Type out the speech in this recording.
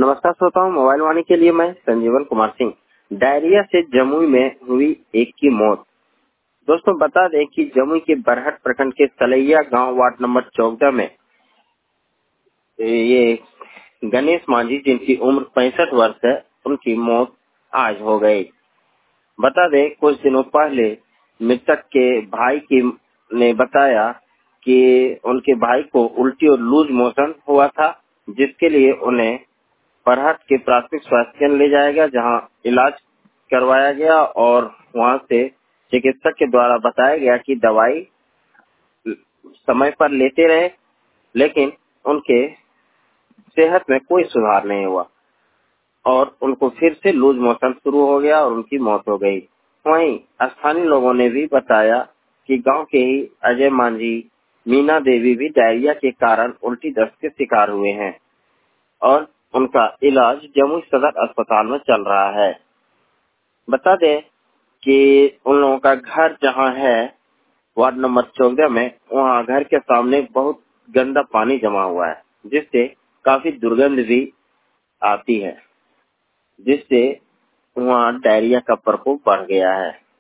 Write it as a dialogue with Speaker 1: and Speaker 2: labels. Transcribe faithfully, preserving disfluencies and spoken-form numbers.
Speaker 1: नमस्कार श्रोताओं, मोबाइल वाणी के लिए मैं संजीवन कुमार सिंह। डायरिया से जमुई में हुई एक की मौत। दोस्तों बता दें कि जमुई के बरहट प्रखंड के तलैया गांव वार्ड नंबर चौदह में ये गणेश मांझी जिनकी उम्र पैंसठ वर्ष है, उनकी मौत आज हो गई। बता दें कुछ दिनों पहले मृतक के भाई की ने बताया कि उनके भाई को उल्टी और लूज मोशन हुआ था, जिसके लिए उन्हें बरहट के प्राथमिक स्वास्थ्य केंद्र ले जाया गया, जहां इलाज करवाया गया और वहां से चिकित्सक के द्वारा बताया गया कि दवाई समय पर लेते रहे, लेकिन उनके सेहत में कोई सुधार नहीं हुआ और उनको फिर से लूज मोशन शुरू हो गया और उनकी मौत हो गई। वहीं स्थानीय लोगों ने भी बताया कि गांव के ही अजय मांझी, मीना देवी भी डायरिया के कारण उल्टी दस्त के शिकार हुए हैं और उनका इलाज जमुई सदर अस्पताल में चल रहा है। बता दें कि उन लोगों का घर जहां है वार्ड नंबर चौदह में, वहां घर के सामने बहुत गंदा पानी जमा हुआ है, जिससे काफी दुर्गंध भी आती है, जिससे वहां डायरिया का प्रकोप बढ़ गया है।